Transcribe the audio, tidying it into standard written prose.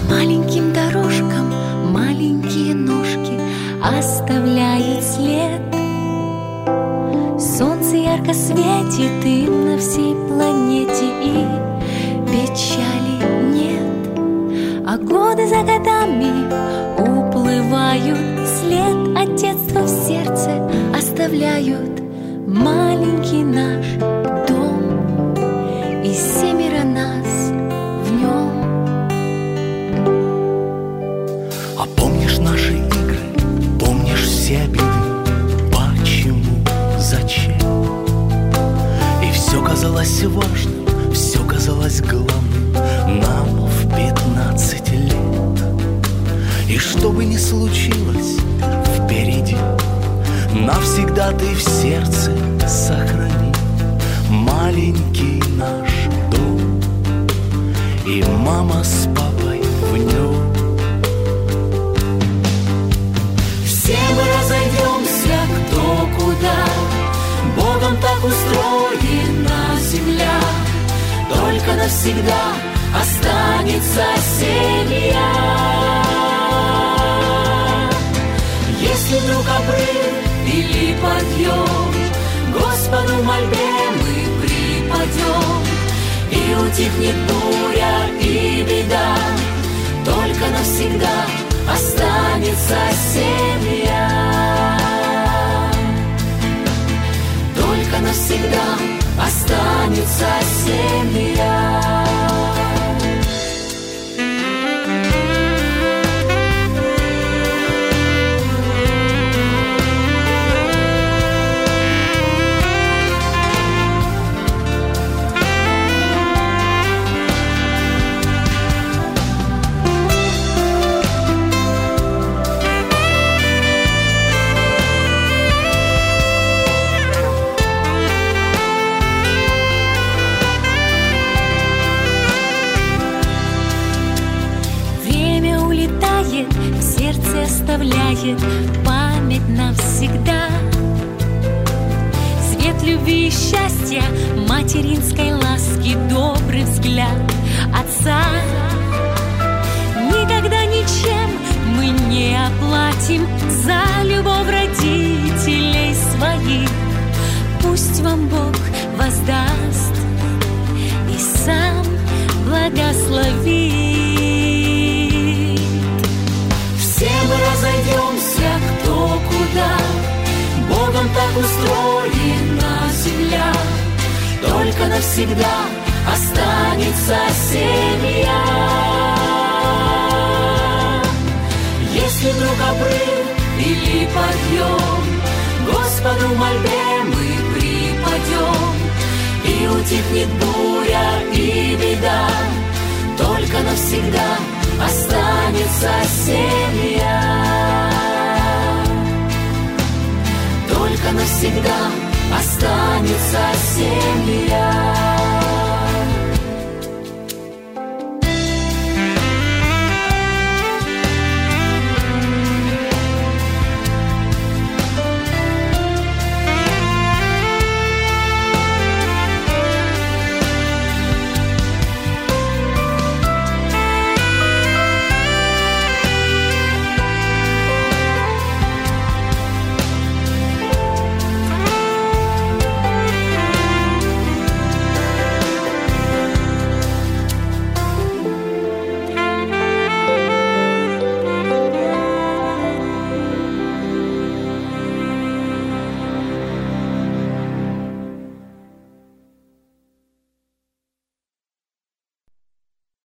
маленьким дорожкам маленькие ножки оставляют след. Солнце ярко светит им на всей планете, и печали нет. А годы за годами уплывают, след от детства в сердце оставляют. Маленький наш дом, и 7 нас в нем. А помнишь наши игры, помнишь все обиды? Почему, зачем? И все казалось важным, все казалось главным нам в 15 лет. И что бы ни случилось впереди, навсегда ты в сердце сохрани маленький наш дом, и мама с папой в нем. Все мы разойдемся кто куда, Богом так устроена земля. Только навсегда останется семья. Если вдруг обрыв или подъем, Господу мольбе мы припадем, и утихнет буря и беда, только навсегда останется семья. Только навсегда останется семья. Оставляет память навсегда. Свет любви и счастья, материнской ласки, добрый взгляд отца. Никогда ничем мы не оплатим за любовь родителей своих. Пусть вам Бог воздаст и сам благословит. Все мы разойдемся кто куда, Богом так устроена земля. Только навсегда останется семья. Если вдруг обрыв или подъем, Господу мольбе мы припадем, и утихнет буря и беда, только навсегда останется семья. Только навсегда останется семья.